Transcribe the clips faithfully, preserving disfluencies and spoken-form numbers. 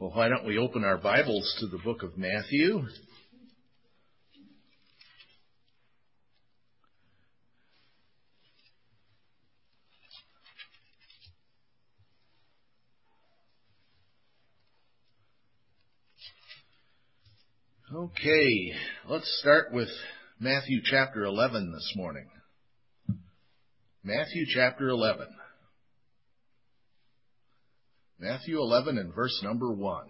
Well, why don't we open our Bibles to the book of Matthew? Okay, let's start with Matthew chapter eleven this morning. Matthew chapter eleven. Matthew eleven and verse number one.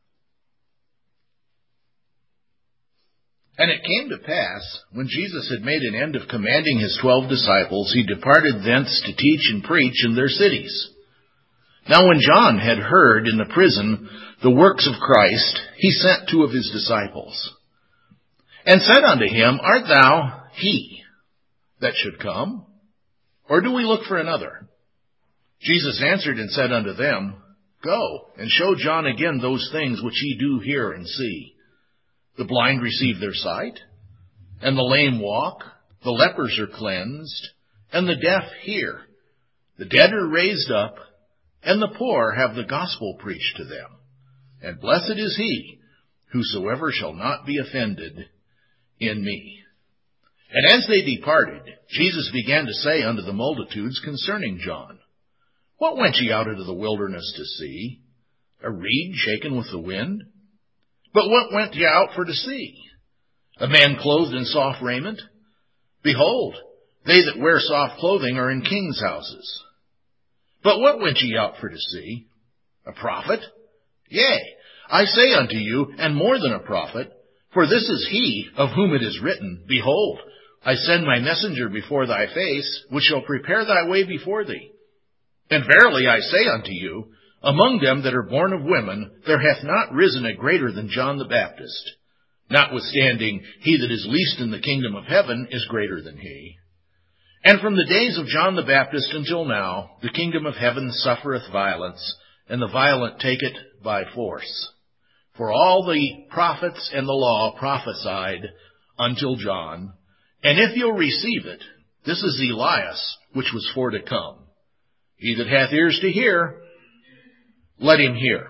And it came to pass, when Jesus had made an end of commanding his twelve disciples, he departed thence to teach and preach in their cities. Now when John had heard in the prison the works of Christ, he sent two of his disciples, and said unto him, Art thou he that should come, or do we look for another? Jesus answered and said unto them, Go, and show John again those things which ye do hear and see. The blind receive their sight, and the lame walk, the lepers are cleansed, and the deaf hear. The dead are raised up, and the poor have the gospel preached to them. And blessed is he, whosoever shall not be offended in me. And as they departed, Jesus began to say unto the multitudes concerning John, What went ye out into the wilderness to see? A reed shaken with the wind? But what went ye out for to see? A man clothed in soft raiment? Behold, they that wear soft clothing are in kings' houses. But what went ye out for to see? A prophet? Yea, I say unto you, and more than a prophet, for this is he of whom it is written, Behold, I send my messenger before thy face, which shall prepare thy way before thee. And verily I say unto you, among them that are born of women, there hath not risen a greater than John the Baptist. Notwithstanding, he that is least in the kingdom of heaven is greater than he. And from the days of John the Baptist until now, the kingdom of heaven suffereth violence, and the violent take it by force. For all the prophets and the law prophesied until John. And if you'll receive it, this is Elias, which was for to come. He that hath ears to hear, let him hear.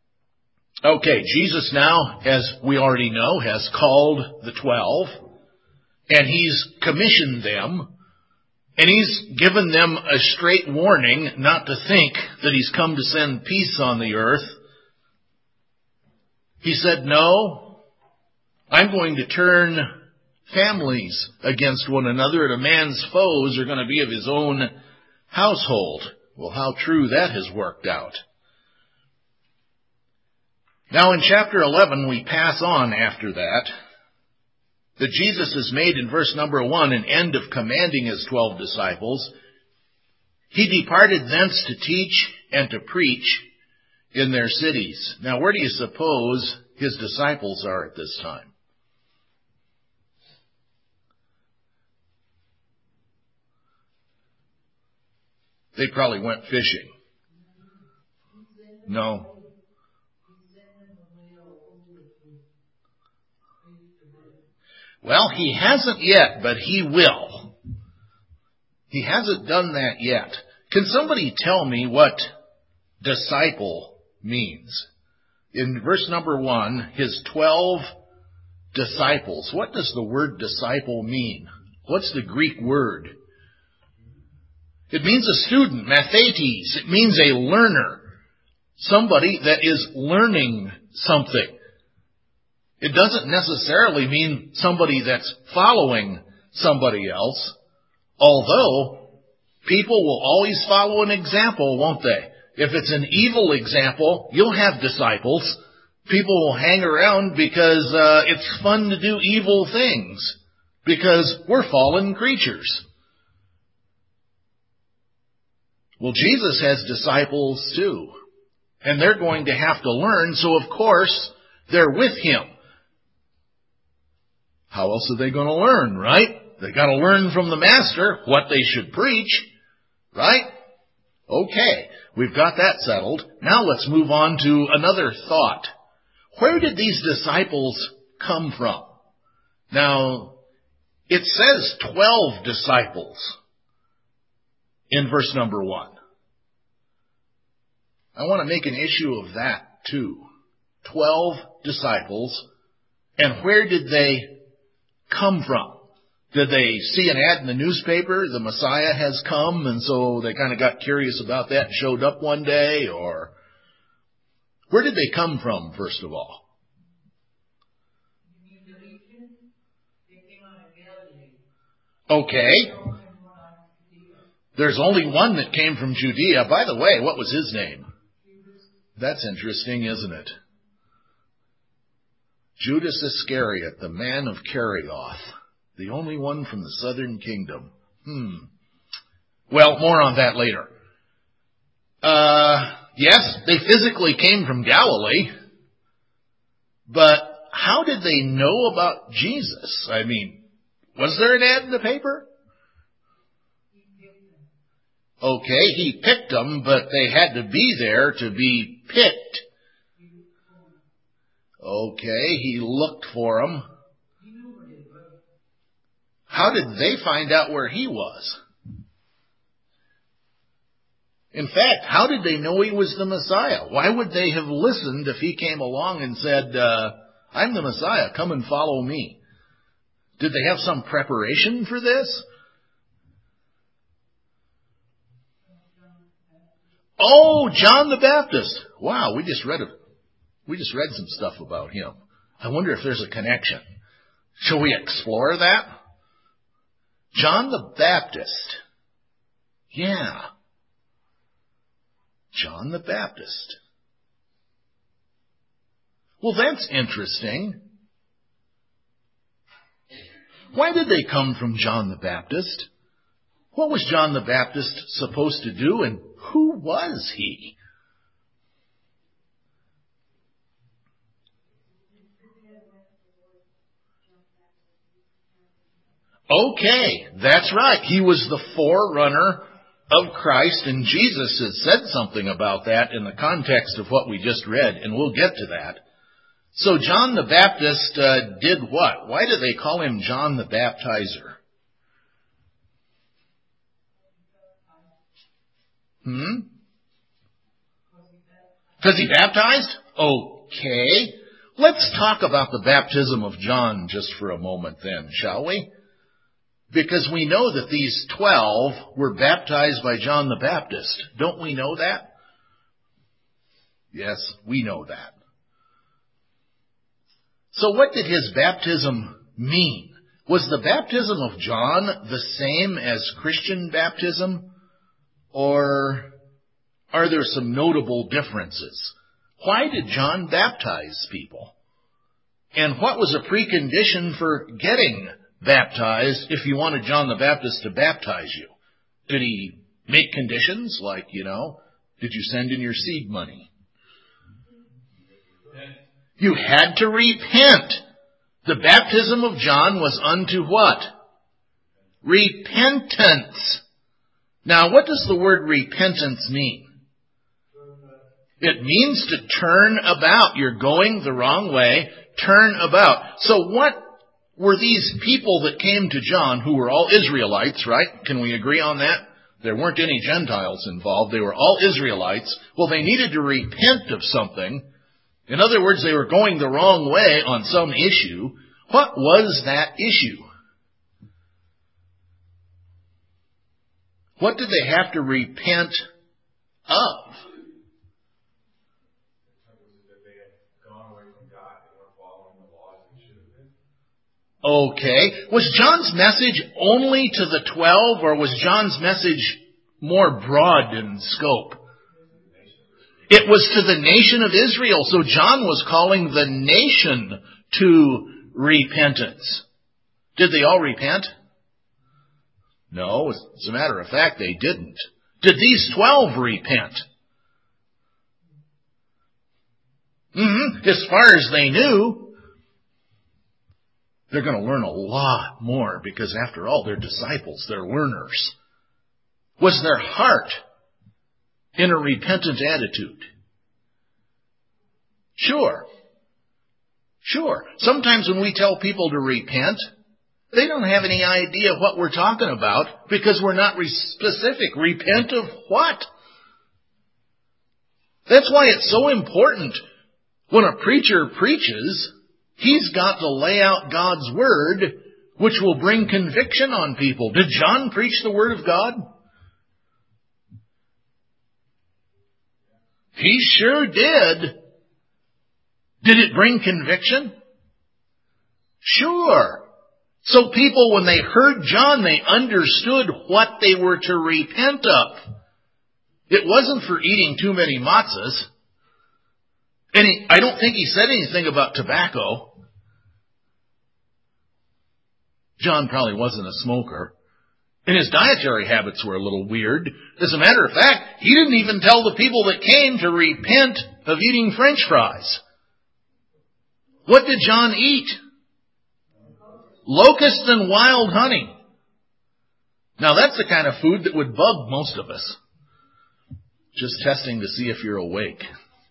Okay, Jesus now, as we already know, has called the twelve, and he's commissioned them, and he's given them a straight warning not to think that he's come to send peace on the earth. He said, no, I'm going to turn families against one another, and a man's foes are going to be of his own household. Well, how true that has worked out. Now in chapter eleven, we pass on after that, that Jesus has made in verse number one an end of commanding his twelve disciples. He departed thence to teach and to preach in their cities. Now where do you suppose his disciples are at this time? They probably went fishing. No. Well, he hasn't yet, but he will. He hasn't done that yet. Can somebody tell me what disciple means? In verse number one, his twelve disciples. What does the word disciple mean? What's the Greek word? It means a student, mathetes. It means a learner. Somebody that is learning something. It doesn't necessarily mean somebody that's following somebody else, although people will always follow an example, won't they? If it's an evil example, you'll have disciples. People will hang around because uh, it's fun to do evil things, because we're fallen creatures. Well, Jesus has disciples too, and they're going to have to learn, so of course they're with him. How else are they going to learn, right? They got to learn from the master what they should preach, right? Okay, we've got that settled. Now let's move on to another thought. Where did these disciples come from? Now, it says twelve disciples in verse number one. I want to make an issue of that too. twelve disciples, and where did they come from? Did they see an ad in the newspaper, the Messiah has come, and so they kind of got curious about that and showed up one day? Or where did they come from, first of all? Okay. There's only one that came from Judea. By the way, what was his name? That's interesting, isn't it? Judas Iscariot, the man of Kerioth, the only one from the southern kingdom. Hmm. Well, more on that later. Uh, yes, they physically came from Galilee, but how did they know about Jesus? I mean, was there an ad in the paper? Okay, he picked them, but they had to be there to be picked. Okay, he looked for them. How did they find out where he was? In fact, how did they know he was the Messiah? Why would they have listened if he came along and said, uh, I'm the Messiah, come and follow me? Did they have some preparation for this? Oh, John the Baptist. Wow, we just read it. We just read some stuff about him. I wonder if there's a connection. Shall we explore that? John the Baptist. Yeah. John the Baptist. Well, that's interesting. Why did they come from John the Baptist? What was John the Baptist supposed to do, and who was he? Okay, that's right. He was the forerunner of Christ, and Jesus has said something about that in the context of what we just read, and we'll get to that. So John the Baptist uh, did what? Why do they call him John the Baptizer? Hmm? Because he baptized? Okay. Let's talk about the baptism of John just for a moment then, shall we? Because we know that these twelve were baptized by John the Baptist. Don't we know that? Yes, we know that. So what did his baptism mean? Was the baptism of John the same as Christian baptism? Or are there some notable differences? Why did John baptize people? And what was a precondition for getting baptized if you wanted John the Baptist to baptize you? Did he make conditions like, you know, did you send in your seed money? You had to repent. The baptism of John was unto what? Repentance. Now, what does the word repentance mean? It means to turn about. You're going the wrong way. Turn about. So what were these people that came to John, who were all Israelites, right? Can we agree on that? There weren't any Gentiles involved. They were all Israelites. Well, they needed to repent of something. In other words, they were going the wrong way on some issue. What was that issue? What did they have to repent of? Okay. Was John's message only to the twelve, or was John's message more broad in scope? It was to the nation of Israel. So John was calling the nation to repentance. Did they all repent? No. As a matter of fact, they didn't. Did these twelve repent? Mm-hmm. As far as they knew, they're going to learn a lot more because, after all, they're disciples. They're learners. Was their heart in a repentant attitude? Sure. Sure. Sometimes when we tell people to repent, they don't have any idea what we're talking about because we're not re- specific. Repent of what? That's why it's so important When a preacher preaches, he's got to lay out God's Word, which will bring conviction on people. Did John preach the Word of God? He sure did. Did it bring conviction? Sure. So people, when they heard John, they understood what they were to repent of. It wasn't for eating too many matzahs. And he, I don't think he said anything about tobacco. John probably wasn't a smoker. And his dietary habits were a little weird. As a matter of fact, he didn't even tell the people that came to repent of eating French fries. What did John eat? Locusts and wild honey. Now that's the kind of food that would bug most of us. Just testing to see if you're awake.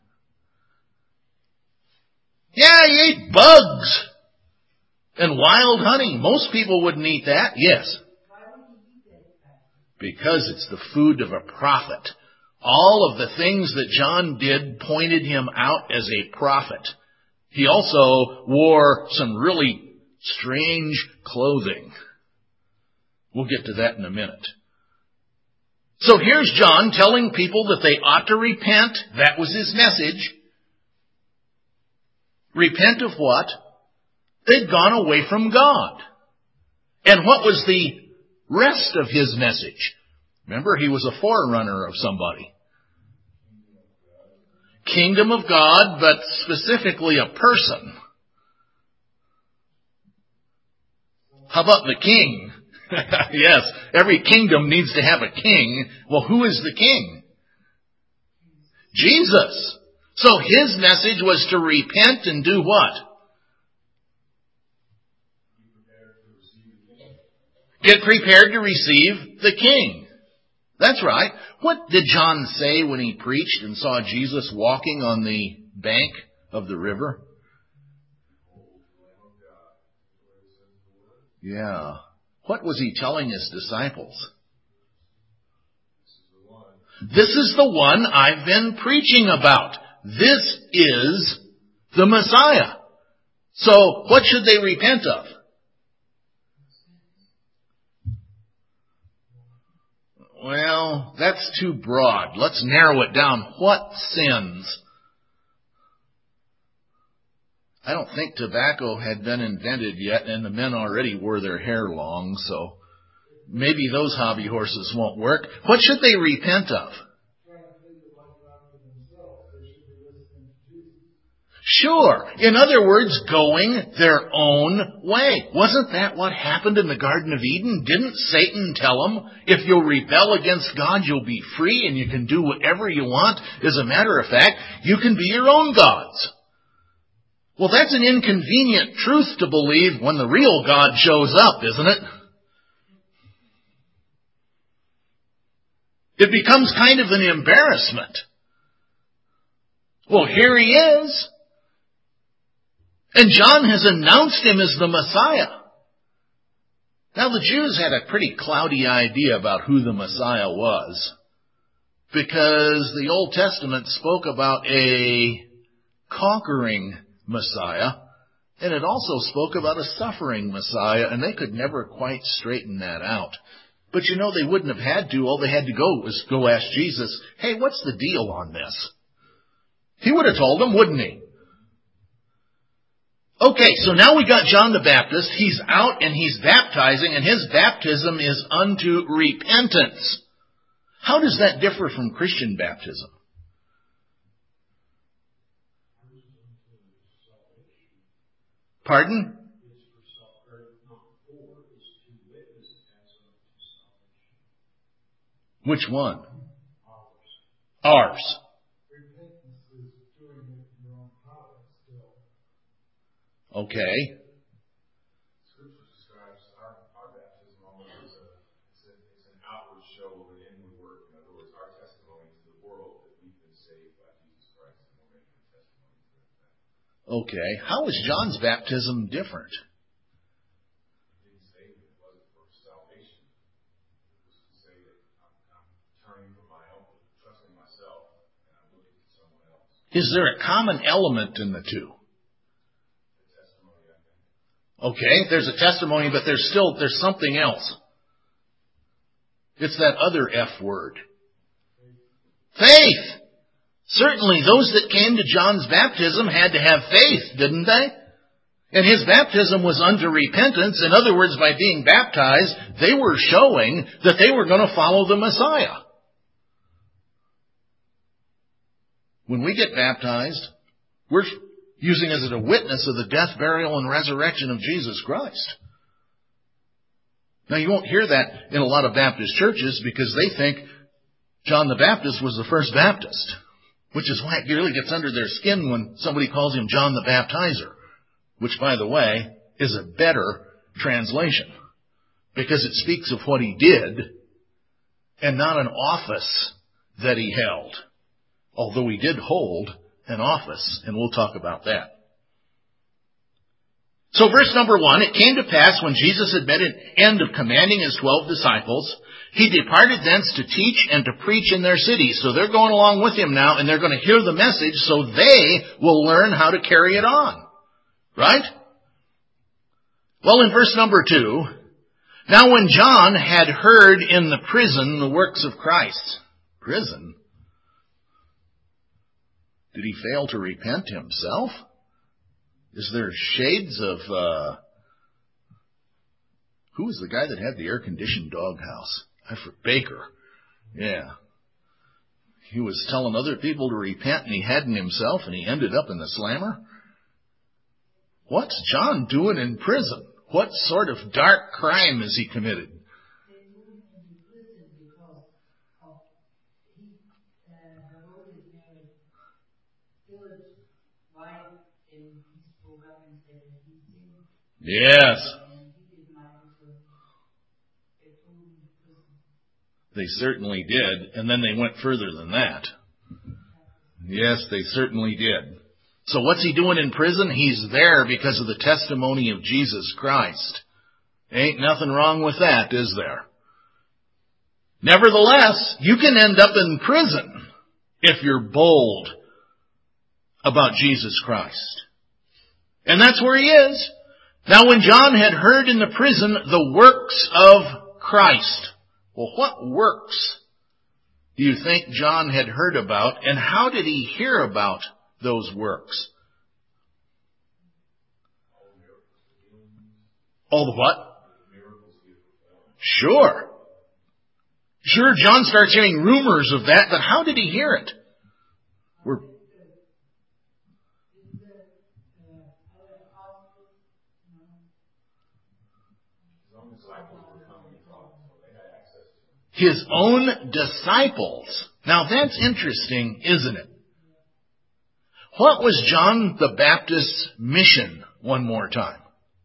Yeah, he ate bugs and wild honey. Most people wouldn't eat that. Yes. Because it's the food of a prophet. All of the things that John did pointed him out as a prophet. He also wore some really strange clothing. We'll get to that in a minute. So here's John telling people that they ought to repent. That was his message. Repent of what? They'd gone away from God. And what was the rest of his message? Remember, he was a forerunner of somebody. Kingdom of God, but specifically a person. How about the king? Yes, every kingdom needs to have a king. Well, who is the king? Jesus. So his message was to repent and do what? Get prepared to receive the king. That's right. What did John say when he preached and saw Jesus walking on the bank of the river? Yeah. What was he telling his disciples? This is the one I've been preaching about. This is the Messiah. So what should they repent of? Well, that's too broad. Let's narrow it down. What sins? I don't think tobacco had been invented yet, and the men already wore their hair long, so maybe those hobby horses won't work. What should they repent of? Sure. In other words, going their own way. Wasn't that what happened in the Garden of Eden? Didn't Satan tell them, if you'll rebel against God, you'll be free and you can do whatever you want? As a matter of fact, you can be your own gods. Well, that's an inconvenient truth to believe when the real God shows up, isn't it? It becomes kind of an embarrassment. Well, here he is. And John has announced him as the Messiah. Now, the Jews had a pretty cloudy idea about who the Messiah was, because the Old Testament spoke about a conquering Messiah, and it also spoke about a suffering Messiah, and they could never quite straighten that out. But you know, they wouldn't have had to. All they had to go was go ask Jesus, hey, what's the deal on this? He would have told them, wouldn't he? Okay, so now we got John the Baptist. He's out and he's baptizing, and his baptism is unto repentance. How does that differ from Christian baptism? Pardon? Which one? Ours. Okay. Scripture describes our, our baptism almost as a, it's, a, it's an outward show of an inward work. In other words, our testimony to the world that we've been saved by Jesus Christ, and we're making a testimony to that. Okay. How is John's baptism different? He didn't say that it wasn't for salvation. It was to say that I'm, I'm turning from my own, trusting myself, and I'm looking to someone else. Is there a common element in the two? Okay, there's a testimony, but there's still, there's something else. It's that other F word. Faith! Certainly those that came to John's baptism had to have faith, didn't they? And his baptism was unto repentance. In other words, by being baptized, they were showing that they were going to follow the Messiah. When we get baptized, we're using as a witness of the death, burial, and resurrection of Jesus Christ. Now, you won't hear that in a lot of Baptist churches because they think John the Baptist was the first Baptist, which is why it really gets under their skin when somebody calls him John the Baptizer, which, by the way, is a better translation because it speaks of what he did and not an office that he held, although he did hold an office, and we'll talk about that. So verse number one, it came to pass when Jesus had made an end of commanding his twelve disciples, he departed thence to teach and to preach in their cities. So they're going along with him now, and they're going to hear the message so they will learn how to carry it on. Right? Well, in verse number two, now when John had heard in the prison the works of Christ. Prison? Did he fail to repent himself? Is there shades of, uh, who was the guy that had the air-conditioned doghouse? I for Baker. Yeah. He was telling other people to repent and he hadn't himself and he ended up in the slammer? What's John doing in prison? What sort of dark crime has he committed? Yes. They certainly did. And then they went further than that. Yes, they certainly did. So what's he doing in prison? He's there because of the testimony of Jesus Christ. Ain't nothing wrong with that, is there? Nevertheless, you can end up in prison if you're bold about Jesus Christ. And that's where he is. Now when John had heard in the prison the works of Christ. Well, what works do you think John had heard about, and how did he hear about those works? All the what? Sure. Sure, John starts hearing rumors of that, but how did he hear it? We're His own disciples. Now that's interesting, isn't it? What was John the Baptist's mission, one more time?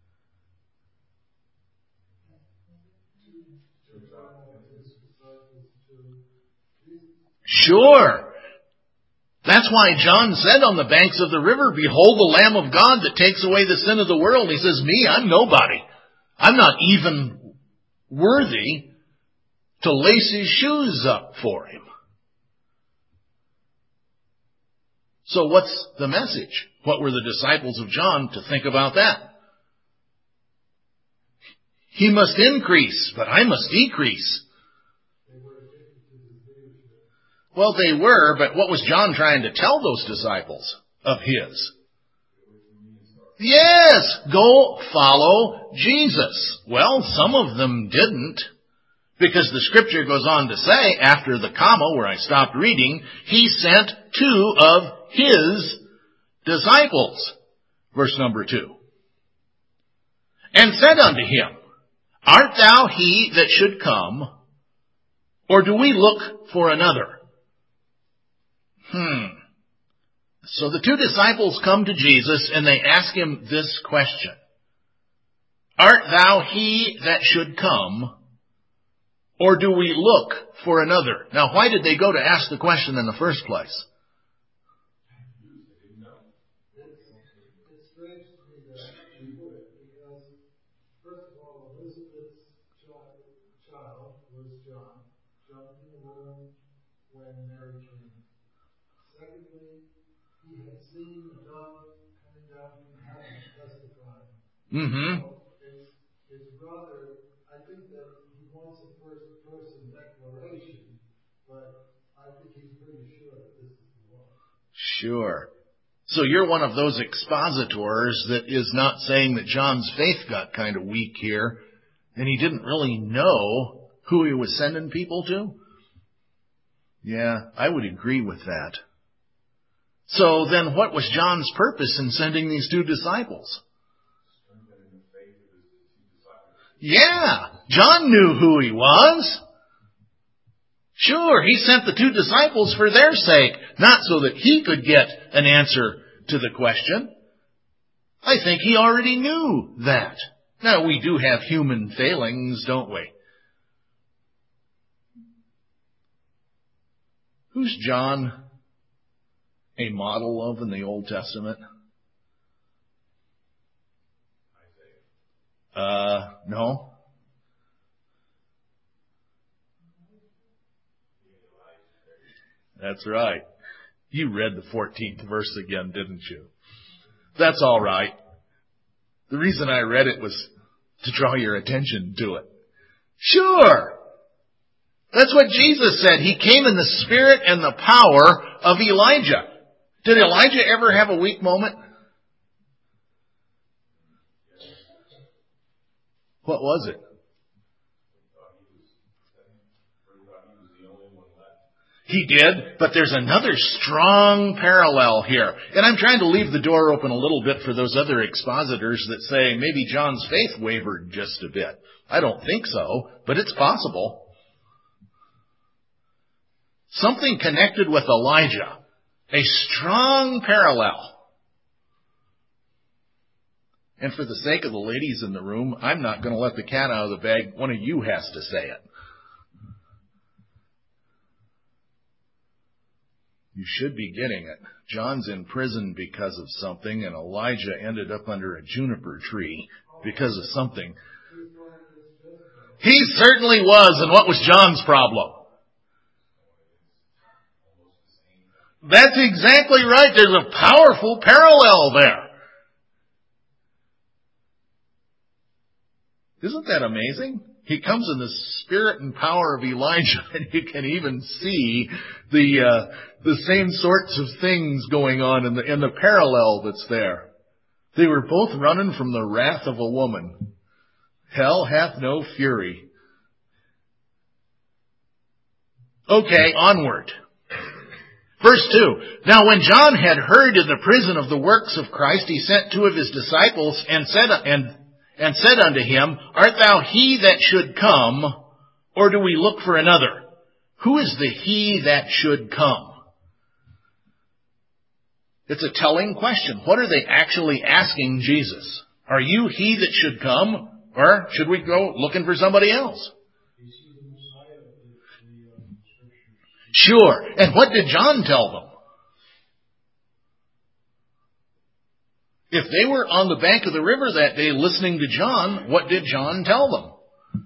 Sure. That's why John said on the banks of the river, behold the Lamb of God that takes away the sin of the world. He says, me, I'm nobody. I'm not even worthy to lace his shoes up for him. So what's the message? What were the disciples of John to think about that? He must increase, but I must decrease. Well, they were, but what was John trying to tell those disciples of his? Yes, go follow Jesus. Well, some of them didn't. Because the scripture goes on to say, after the comma where I stopped reading, he sent two of his disciples. Verse number two. And said unto him, art thou he that should come, or do we look for another? Hmm. So the two disciples come to Jesus and they ask him this question. Art thou he that should come, or do we look for another? Now, why did they go to ask the question in the first place? It's strange to me that you would, because, first of all, Elizabeth's child was John. John in the womb when Mary came. Secondly, he had seen a dove coming down from heaven testifying. Mm-hmm. So his, his brother, I think that he wants a first person declaration, but I think he's pretty sure that this is the one. Sure. So you're one of those expositors that is not saying that John's faith got kind of weak here, and he didn't really know who he was sending people to? Yeah, I would agree with that. So then what was John's purpose in sending these two disciples? Yeah, John knew who he was. Sure, he sent the two disciples for their sake, not so that he could get an answer to the question. I think he already knew that. Now, we do have human failings, don't we? Who's John a model of in the Old Testament? Uh, no. That's right. You read the fourteenth verse again, didn't you? That's all right. The reason I read it was to draw your attention to it. Sure. That's what Jesus said. He came in the spirit and the power of Elijah. Did Elijah ever have a weak moment? What was it? He did, but there's another strong parallel here. And I'm trying to leave the door open a little bit for those other expositors that say maybe John's faith wavered just a bit. I don't think so, but it's possible. Something connected with Elijah. A strong parallel. And for the sake of the ladies in the room, I'm not going to let the cat out of the bag. One of you has to say it. You should be getting it. John's in prison because of something, and Elijah ended up under a juniper tree because of something. He certainly was, and what was John's problem? That's exactly right. There's a powerful parallel there. Isn't that amazing? He comes in the spirit and power of Elijah, and you can even see the uh, the same sorts of things going on in the in the parallel that's there. They were both running from the wrath of a woman. Hell hath no fury. Okay, onward. Verse two. Now when John had heard in the prison of the works of Christ, he sent two of his disciples and said and and said unto him, Art thou he that should come, or do we look for another? Who is the he that should come? It's a telling question. What are they actually asking Jesus? Are you he that should come, or should we go looking for somebody else? Sure. And what did John tell them? If they were on the bank of the river that day listening to John, what did John tell them?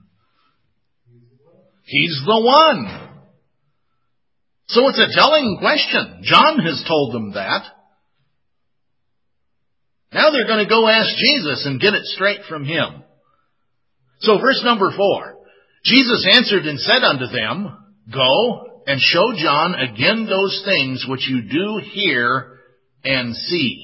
He's the one. So it's a telling question. John has told them that. Now they're going to go ask Jesus and get it straight from him. So verse number four. Jesus answered and said unto them, Go and show John again those things which you do hear and see.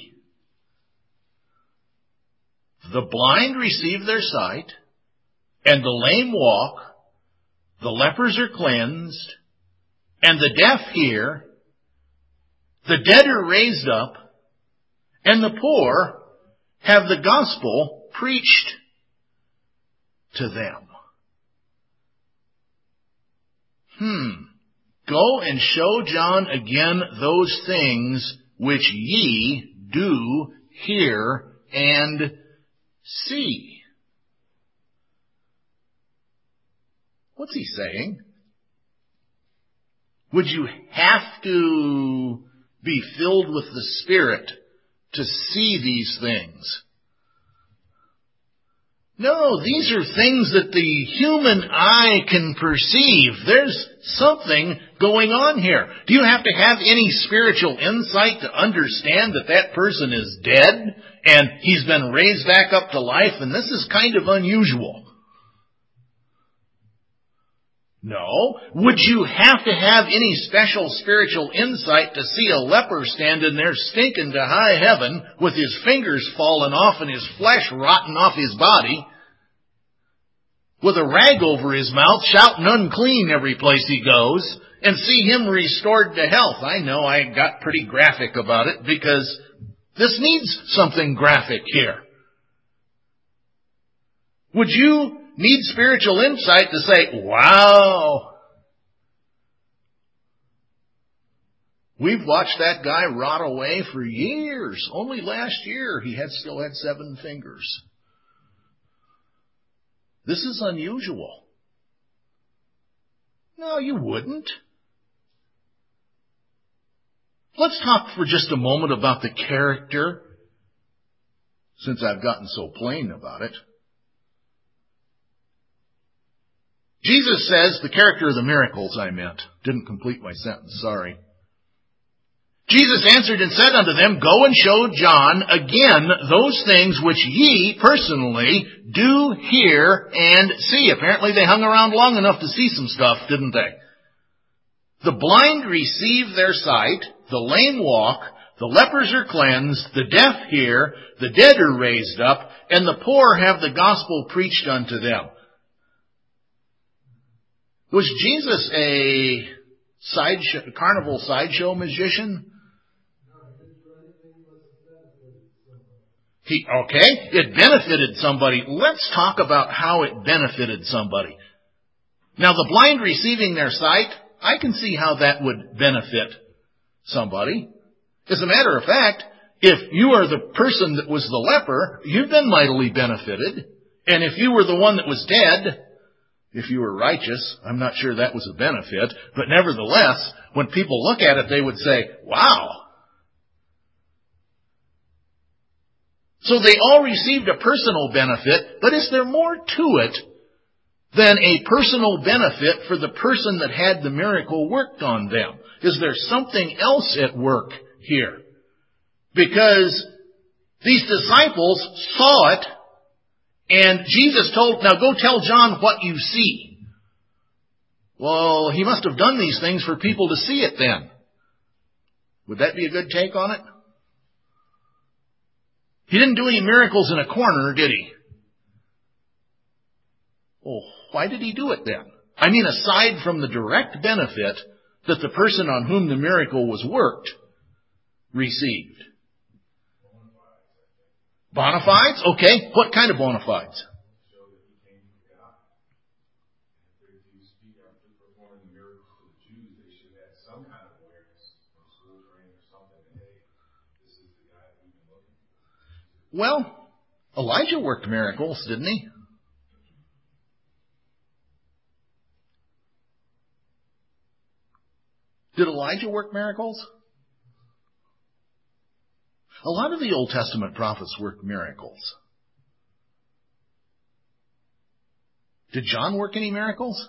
The blind receive their sight, and the lame walk, the lepers are cleansed, and the deaf hear, the dead are raised up, and the poor have the gospel preached to them. Hmm. Go and show John again those things which ye do hear and see. What's he saying? Would you have to be filled with the Spirit to see these things? No, these are things that the human eye can perceive. There's something going on here? Do you have to have any spiritual insight to understand that that person is dead and he's been raised back up to life? And this is kind of unusual. No. Would you have to have any special spiritual insight to see a leper standing there stinking to high heaven with his fingers falling off and his flesh rotting off his body, with a rag over his mouth, shouting unclean every place he goes, and see him restored to health? I know I got pretty graphic about it because this needs something graphic here. Would you need spiritual insight to say, wow, we've watched that guy rot away for years. Only last year he had still had seven fingers. This is unusual. No, you wouldn't. Let's talk for just a moment about the character, since I've gotten so plain about it. Jesus says, the character of the miracles I meant. Didn't complete my sentence, sorry. Jesus answered and said unto them, Go and show John again those things which ye personally do hear and see. Apparently they hung around long enough to see some stuff, didn't they? The blind receive their sight, the lame walk, the lepers are cleansed, the deaf hear, the dead are raised up, and the poor have the gospel preached unto them. Was Jesus a sideshow, carnival sideshow magician? He, okay, it benefited somebody. Let's talk about how it benefited somebody. Now, the blind receiving their sight, I can see how that would benefit somebody. As a matter of fact, if you are the person that was the leper, you've been mightily benefited. And if you were the one that was dead, if you were righteous, I'm not sure that was a benefit, but nevertheless, when people look at it, they would say, wow. So they all received a personal benefit, but is there more to it than a personal benefit for the person that had the miracle worked on them? Is there something else at work here? Because these disciples saw it, and Jesus told, now go tell John what you see. Well, he must have done these things for people to see it then. Would that be a good take on it? He didn't do any miracles in a corner, did he? Well, why did he do it then? I mean, aside from the direct benefit that the person on whom the miracle was worked received. Bona fides? Okay. What kind of bona fides? Well, Elijah worked miracles, didn't he? Did Elijah work miracles? A lot of the Old Testament prophets worked miracles. Did John work any miracles?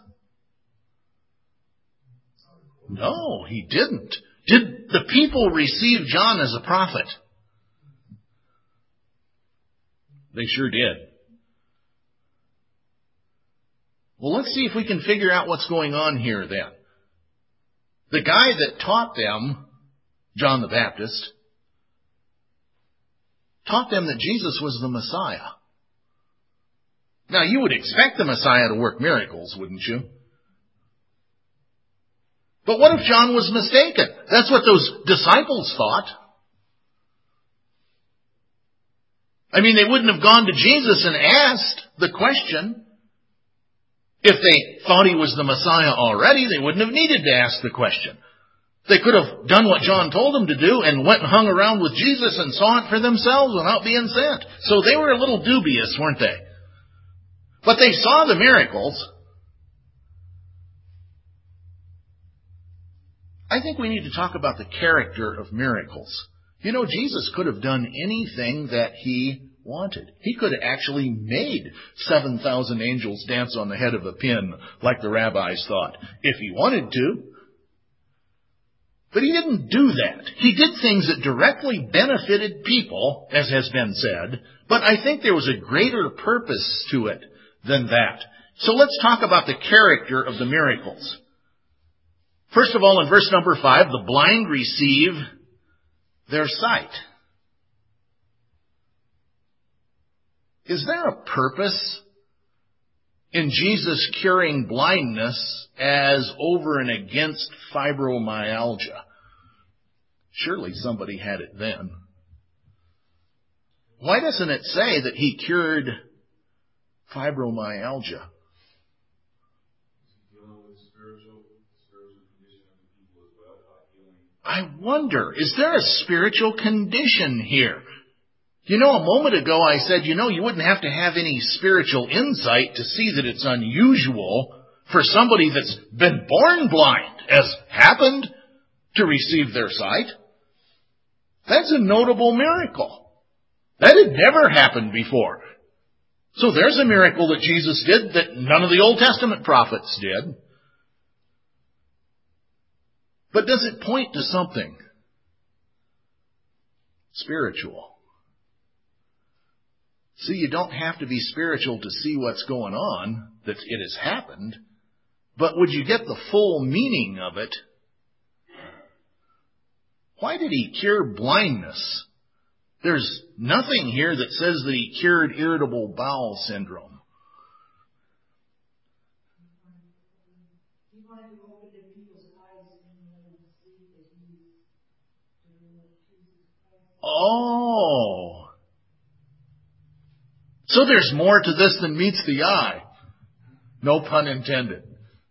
No, he didn't. Did the people receive John as a prophet? They sure did. Well, let's see if we can figure out what's going on here then. The guy that taught them, John the Baptist, taught them that Jesus was the Messiah. Now, you would expect the Messiah to work miracles, wouldn't you? But what if John was mistaken? That's what those disciples thought. I mean, they wouldn't have gone to Jesus and asked the question. If they thought he was the Messiah already, they wouldn't have needed to ask the question. They could have done what John told them to do and went and hung around with Jesus and saw it for themselves without being sent. So they were a little dubious, weren't they? But they saw the miracles. I think we need to talk about the character of miracles. You know, Jesus could have done anything that he wanted. He could have actually made seven thousand angels dance on the head of a pin like the rabbis thought, if he wanted to. But he didn't do that. He did things that directly benefited people, as has been said, but I think there was a greater purpose to it than that. So let's talk about the character of the miracles. First of all, in verse number five, the blind receive their sight. Is there a purpose in Jesus curing blindness as over and against fibromyalgia? Surely somebody had it then. Why doesn't it say that he cured fibromyalgia? I wonder, is there a spiritual condition here? You know, a moment ago I said, you know, you wouldn't have to have any spiritual insight to see that it's unusual for somebody that's been born blind, as happened, to receive their sight. That's a notable miracle. That had never happened before. So there's a miracle that Jesus did that none of the Old Testament prophets did. But does it point to something spiritual? See, you don't have to be spiritual to see what's going on, that it has happened. But would you get the full meaning of it? Why did he cure blindness? There's nothing here that says that he cured irritable bowel syndrome. Oh. So there's more to this than meets the eye. No pun intended.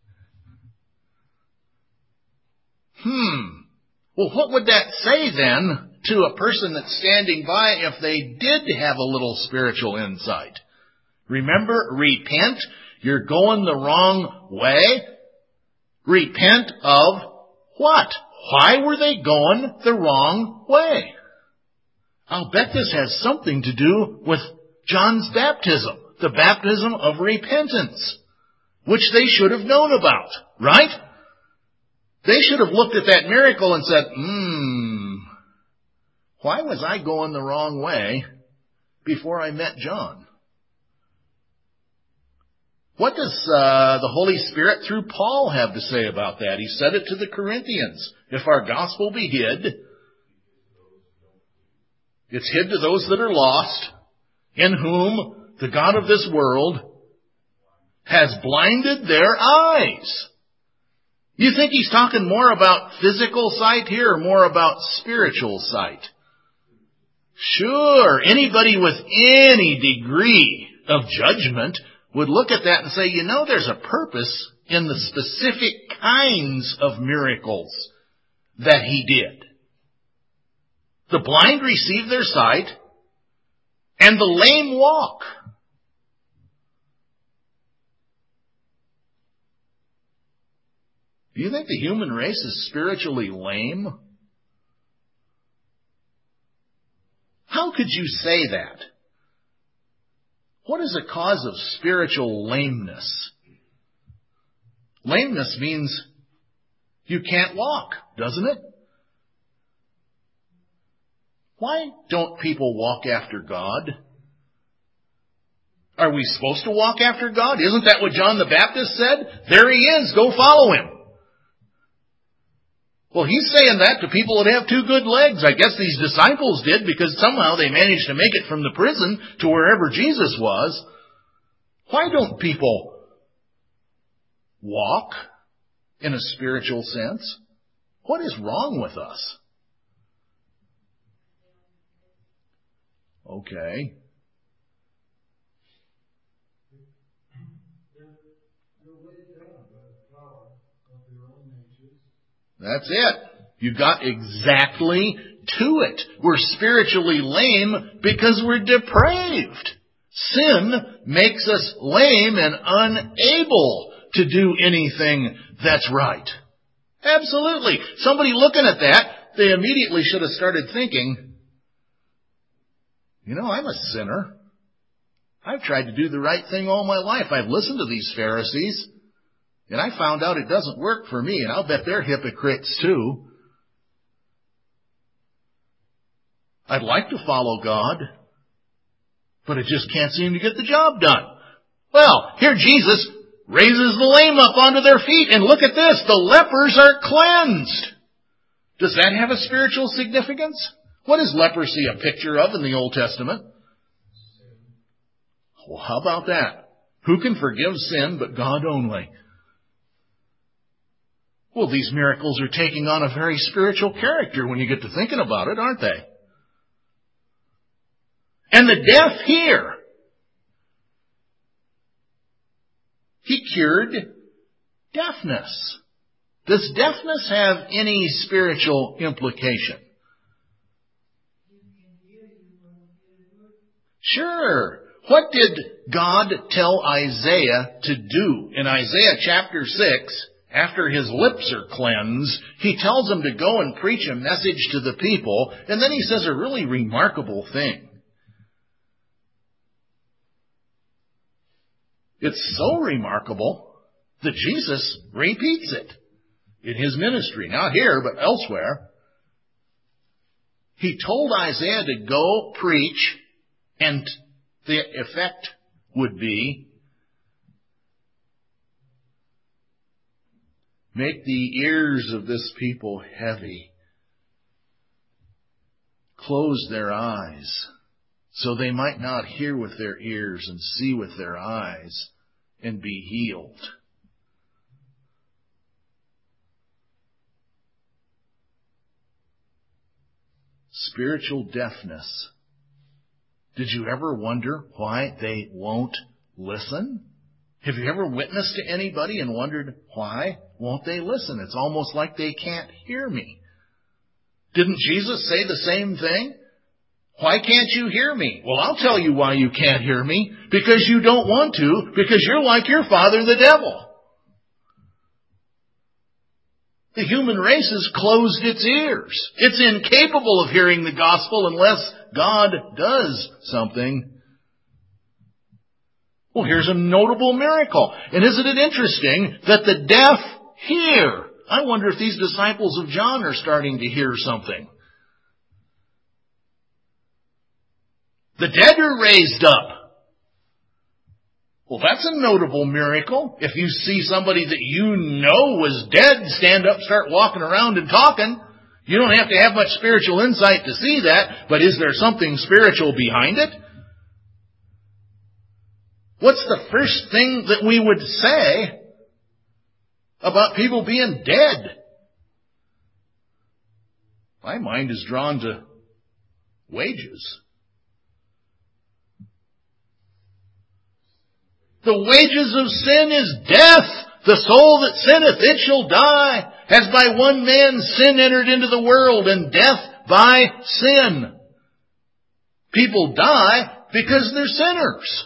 Hmm. Well, what would that say then to a person that's standing by if they did have a little spiritual insight? Remember, repent. You're going the wrong way. Repent of what? Why were they going the wrong way? I'll bet this has something to do with John's baptism, the baptism of repentance, which they should have known about, right? They should have looked at that miracle and said, hmm, why was I going the wrong way before I met John? What does uh, the Holy Spirit through Paul have to say about that? He said it to the Corinthians. If our gospel be hid, it's hid to those that are lost, in whom the God of this world has blinded their eyes. You think he's talking more about physical sight here or more about spiritual sight? Sure, anybody with any degree of judgment would look at that and say, you know, there's a purpose in the specific kinds of miracles that he did. The blind receive their sight, and the lame walk. Do you think the human race is spiritually lame? How could you say that? What is the cause of spiritual lameness? Lameness means you can't walk, doesn't it? Why don't people walk after God? Are we supposed to walk after God? Isn't that what John the Baptist said? There he is, go follow him. Well, he's saying that to people that have two good legs. I guess these disciples did, because somehow they managed to make it from the prison to wherever Jesus was. Why don't people walk in a spiritual sense? What is wrong with us? Okay. That's it. You got exactly to it. We're spiritually lame because we're depraved. Sin makes us lame and unable to do anything that's right. Absolutely. Somebody looking at that, they immediately should have started thinking, you know, I'm a sinner. I've tried to do the right thing all my life. I've listened to these Pharisees, and I found out it doesn't work for me, and I'll bet they're hypocrites too. I'd like to follow God, but I just can't seem to get the job done. Well, here Jesus raises the lame up onto their feet, and look at this, the lepers are cleansed. Does that have a spiritual significance? What is leprosy a picture of in the Old Testament? Well, how about that? Who can forgive sin but God only? Well, these miracles are taking on a very spiritual character when you get to thinking about it, aren't they? And the deaf hear. He cured deafness. Does deafness have any spiritual implication? Sure. What did God tell Isaiah to do? In Isaiah chapter six, after his lips are cleansed, he tells him to go and preach a message to the people, and then he says a really remarkable thing. It's so remarkable that Jesus repeats it in his ministry. Not here, but elsewhere. He told Isaiah to go preach, and the effect would be, make the ears of this people heavy. Close their eyes, so they might not hear with their ears and see with their eyes and be healed. Spiritual deafness. Did you ever wonder why they won't listen? Have you ever witnessed to anybody and wondered, why won't they listen? It's almost like they can't hear me. Didn't Jesus say the same thing? Why can't you hear me? Well, I'll tell you why you can't hear me. Because you don't want to, because you're like your father, the devil. The human race has closed its ears. It's incapable of hearing the gospel unless God does something. Well, here's a notable miracle. And isn't it interesting that the deaf hear? I wonder if these disciples of John are starting to hear something. The dead are raised up. Well, that's a notable miracle. If you see somebody that you know was dead stand up, start walking around and talking, you don't have to have much spiritual insight to see that, but is there something spiritual behind it? What's the first thing that we would say about people being dead? My mind is drawn to wages. The wages of sin is death. The soul that sinneth, it shall die. As by one man sin entered into the world, and death by sin. People die because they're sinners.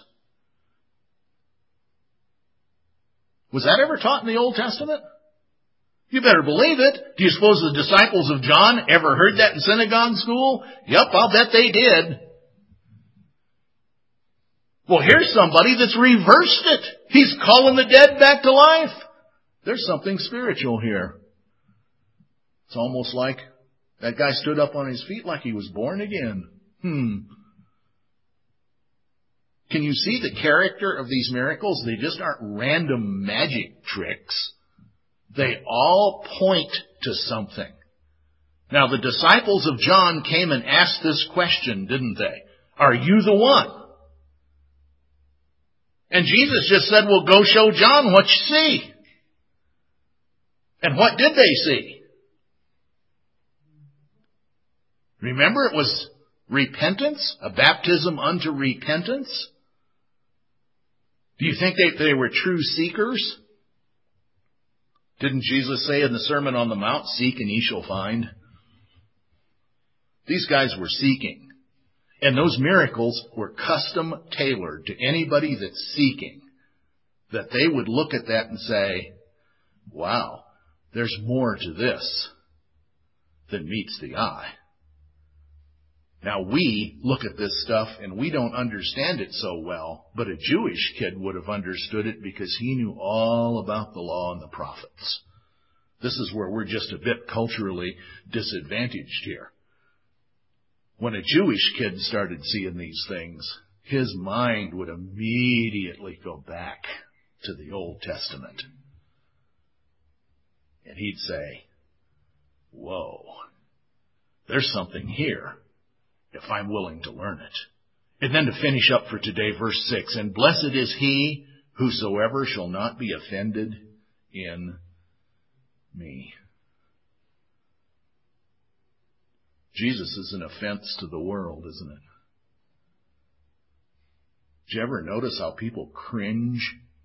Was that ever taught in the Old Testament? You better believe it. Do you suppose the disciples of John ever heard that in synagogue school? Yep, I'll bet they did. Well, here's somebody that's reversed it. He's calling the dead back to life. There's something spiritual here. It's almost like that guy stood up on his feet like he was born again. Hmm. Can you see the character of these miracles? They just aren't random magic tricks. They all point to something. Now, the disciples of John came and asked this question, didn't they? Are you the one? And Jesus just said, well, go show John what you see. And what did they see? Remember, it was repentance, a baptism unto repentance. Do you think they, they were true seekers? Didn't Jesus say in the Sermon on the Mount, seek and ye shall find? These guys were seeking. And those miracles were custom tailored to anybody that's seeking. That they would look at that and say, wow, there's more to this than meets the eye. Now we look at this stuff and we don't understand it so well, but a Jewish kid would have understood it because he knew all about the law and the prophets. This is where we're just a bit culturally disadvantaged here. When a Jewish kid started seeing these things, his mind would immediately go back to the Old Testament. And he'd say, whoa, there's something here if I'm willing to learn it. And then to finish up for today, verse six, and blessed is he whosoever shall not be offended in me. Jesus is an offense to the world, isn't it? Did you ever notice how people cringe?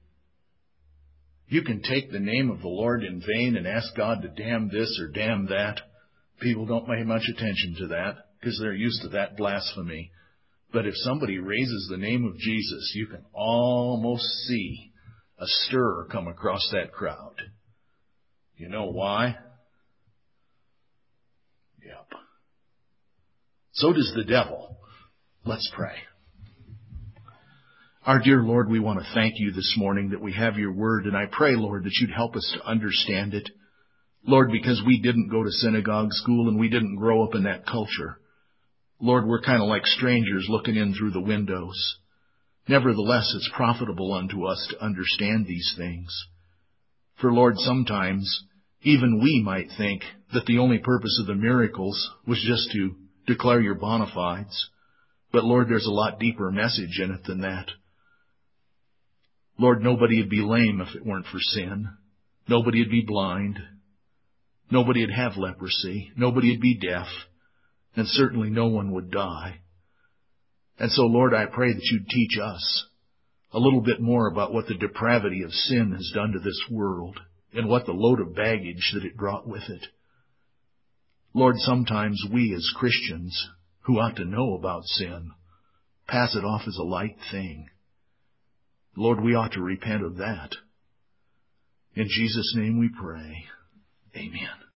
You can take the name of the Lord in vain and ask God to damn this or damn that. People don't pay much attention to that because they're used to that blasphemy. But if somebody raises the name of Jesus, you can almost see a stir come across that crowd. You know why? Yep. So does the devil. Let's pray. Our dear Lord, we want to thank you this morning that we have your word, and I pray, Lord, that you'd help us to understand it. Lord, because we didn't go to synagogue school and we didn't grow up in that culture. Lord, we're kind of like strangers looking in through the windows. Nevertheless, it's profitable unto us to understand these things. For, Lord, sometimes even we might think that the only purpose of the miracles was just to declare your bona fides. But, Lord, there's a lot deeper message in it than that. Lord, nobody would be lame if it weren't for sin. Nobody would be blind. Nobody would have leprosy. Nobody would be deaf. And certainly no one would die. And so, Lord, I pray that you'd teach us a little bit more about what the depravity of sin has done to this world and what the load of baggage that it brought with it. Lord, sometimes we as Christians who ought to know about sin pass it off as a light thing. Lord, we ought to repent of that. In Jesus' name we pray. Amen.